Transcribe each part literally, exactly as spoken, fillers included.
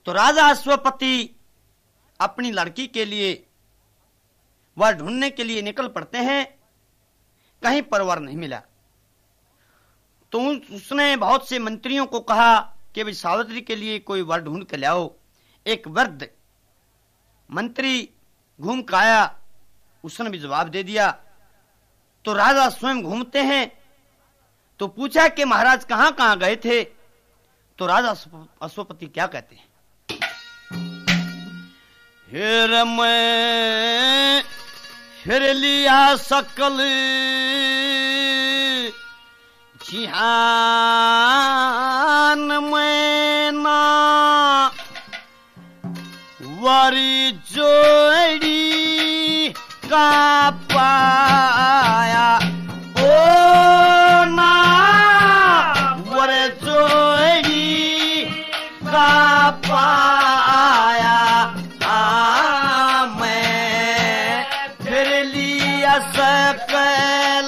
तो राजा अश्वपति अपनी लड़की के लिए वर ढूंढने के लिए निकल पड़ते हैं। कहीं पर वर नहीं मिला तो उसने बहुत से मंत्रियों को कहा कि भाई सावित्री के लिए कोई वर ढूंढ के लाओ। एक वृद्ध मंत्री घूम कर आया, उसने भी जवाब दे दिया। तो राजा स्वयं घूमते हैं तो पूछा कि महाराज कहां कहां गए थे। तो राजा अश्वपति क्या कहते हैं, फिर मैं फिर लिया सकल जिहान में ना वरी जोड़ी का पाया। ओ ना वर जोड़ी का पाया। आ मैं फिर लिया सकल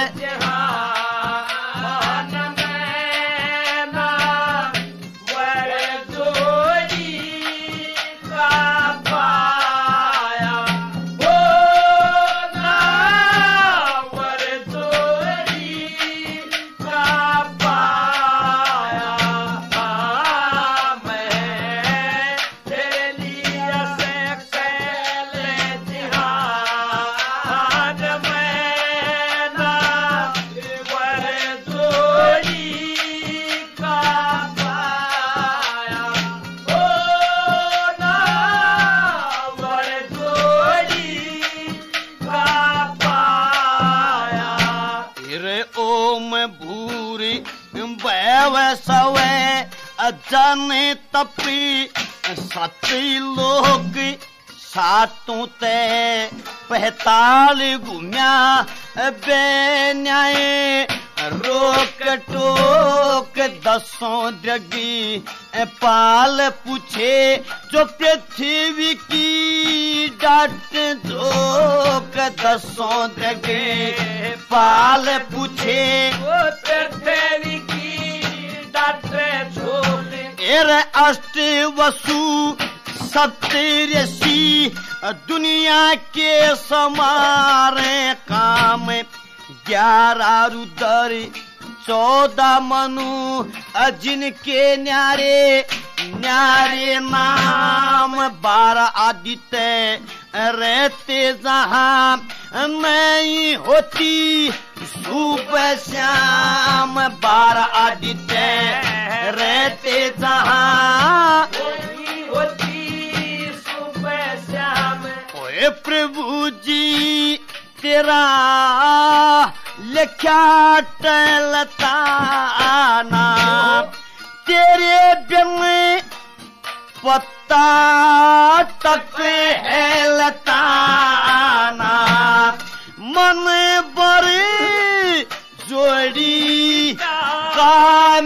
सवे जाने तपी सती लोग सातों ते पहताल घूमिया बेन्याय रोक टोक दसों जगी पाल पूछे जो पृथ्वी की डाट जोक दसों जगे पाल पूछे पृथ्वी की एरे अष्ट वसु सप्तऋषि दुनिया के समारे काम ग्यारह रुद्र चौदह मनु जिनके न्यारे न्यारे नाम बारह आदित्य रहते जहां नहीं होती सुबह शाम बारह आदित्य रहते जहां होती सुबह शाम। ओए प्रभु जी तेरा लिखा टलताना तेरे बिन पत्ता तक है लताना मन बड़ी जोड़ी का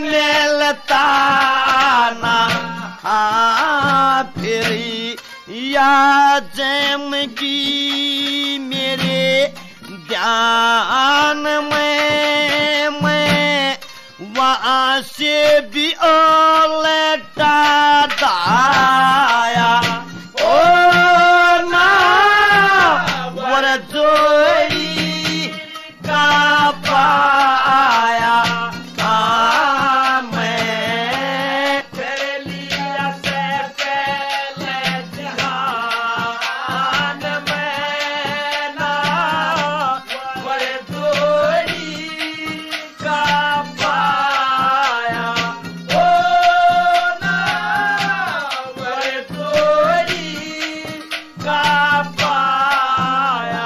मिलताना। हाँ फिर या जमगी मेरे ध्यान में मैं वहाँ से भी ओलटा दाया। ओ ना वर जोड़ी का पाया। आ मैं फिर लिया से पहले जहान में ना वर जोड़ी का पाया। ओ ना वर जोड़ी का पाया।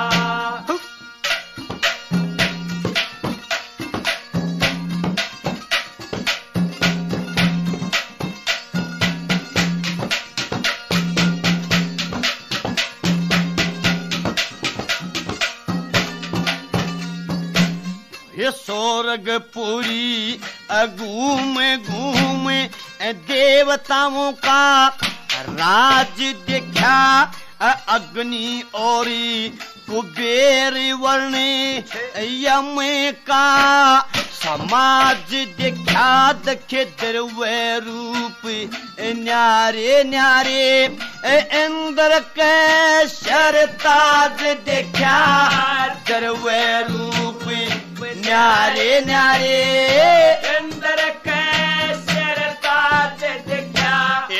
ये स्वर्गपुरी घूम घूम देवताओं का राज देखा अग्नि और कुबेर वर्ण यम का समाज देखा देखे द्रव्य रूप न्यारे न्यारे इंद्र के शरताज देखा द्रव्य रूप न्यारे न्यारे इंद्र के शरताज देखा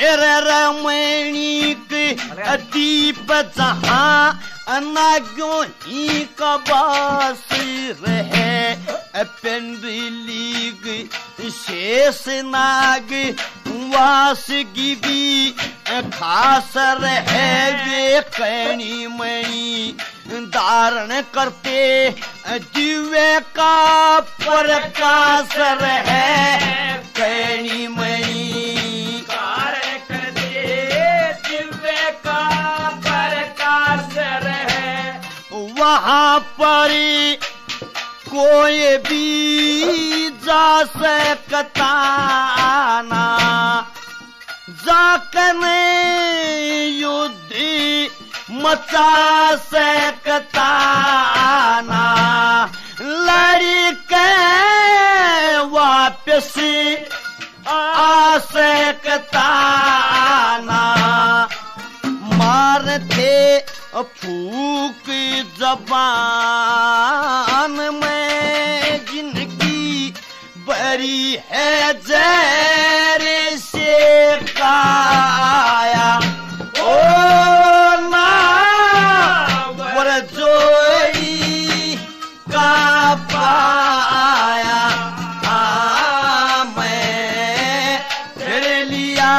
रमणीक दीप जहाँ नाग्यों ही का बास रहे पेंडलीग शेष नाग वास गिगी खास रहे वे कैणी मणि धारण करते दिव्य का प्रकाश रहे कैणी मणि धारण करते दिव्य का प्रकाश रहे वहाँ पर कोई भी जा सकता ना जाकने युद्ध मचा सकता ना लड़के वापस आ सकता ना मारते फूक जबान में जिनकी बरी है जहर से काया ओ ना वर जोड़ी का पाया आ मैं फिर लिया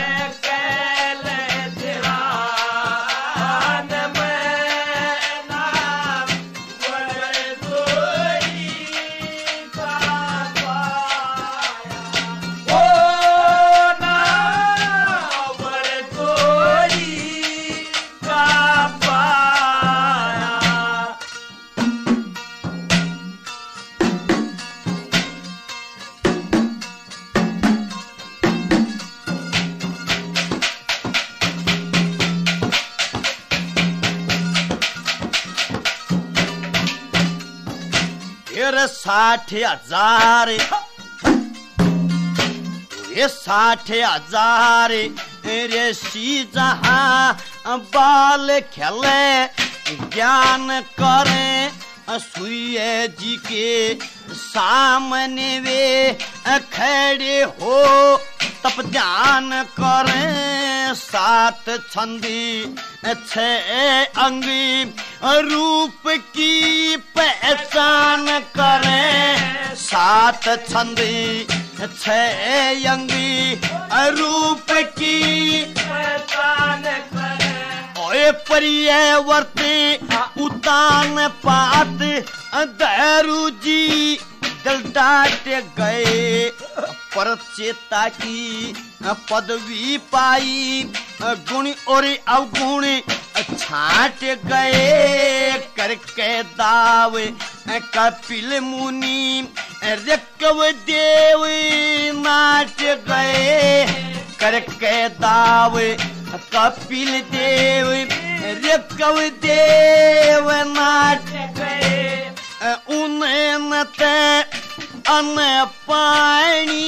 साठ हजार ये साठ हजार ऋषि जहाँ बाल खेले ज्ञान करे सूर्य जी के सामने वे खड़े हो तप ध्यान करें सात छंदी छह अंगी रूप की पहचान करें सात छंदी छह अंगी रूप की पहचान करें ओए परिय वर्ते उतान पात दारू जी दिल डाट गए पर चेता की पदवी पाई गुण और अवगुण छाट गए करके दाव कपिल मुनि ऋकव देव नाट गए करके दाव कपिल देव ऋकव देव नाट गए उन्हें न अन्न पानी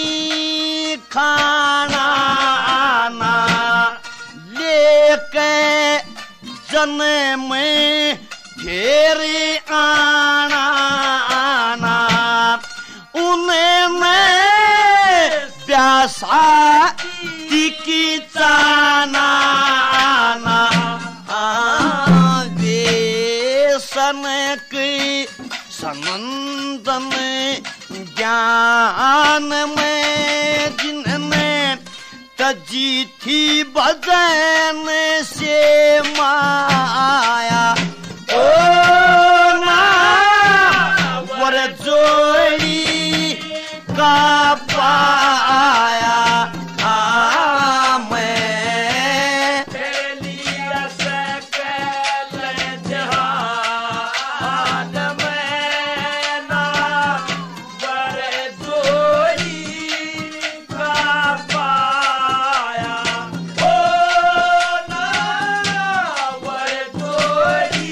खाना ना लेके जन्म में घेरे आना आना उन्हें मैं प्यासा की चाना आना वेसन की संबंध में ज्ञान में जिनने तजी थी भजन से माया ओ ना वर जोड़ी का पाया आ मैं लिया सकल जहान में ना वर जोड़ी का पाया ओ ना वर जोड़ी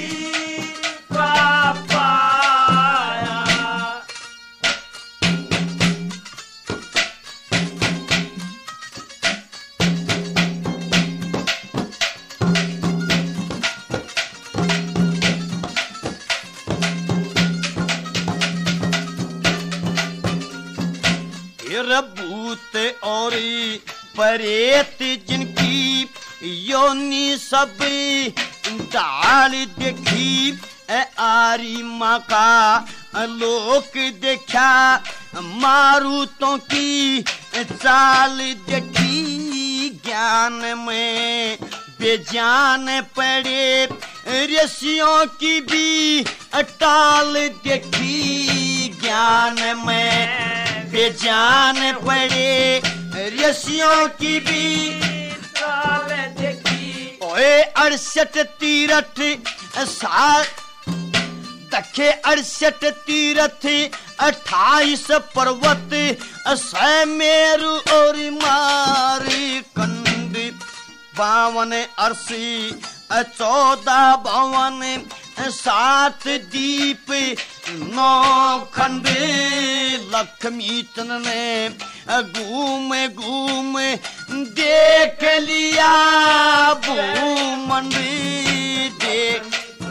और परेत जिनकी योनि सब डाल देखी आरी माँ का लोक देखा मारुतों की चाल देखी ज्ञान में बेजान पड़े ऋषियों की भी टाल देखी ज्ञान में बेजान पड़े ऋषियों की भी टाल देखी ओए अड़सठ तीरथ सात दखे अड़सठ तीरथ अट्ठाईस पर्वत समेरु और मारी कंद बावन अर्सी चौदह भवन सात दीप नौ खंड लक्ष्मी तन ने घूम घूम देख लिया भूमंड देख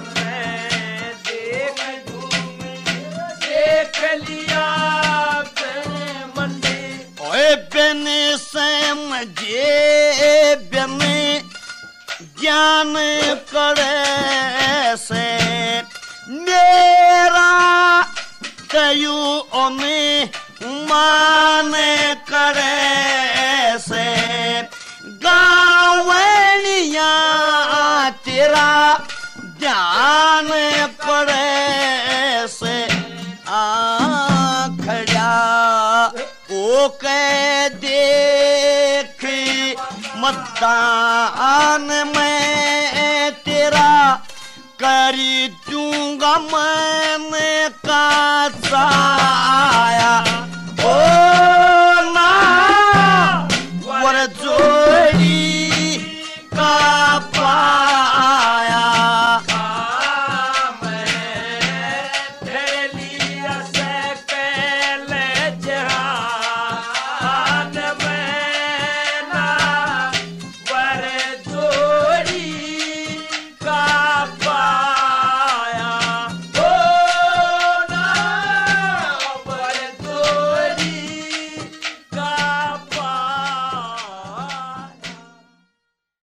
देख लिया मंडी ओए बने समझे बने ज्ञान करे से मेरा कयू ओने मान करे से गावनिया तेरा ध्यान पड़े से आखड़ा ओ के देख मतदान में तेरा करी दूंगा मन का साया ओ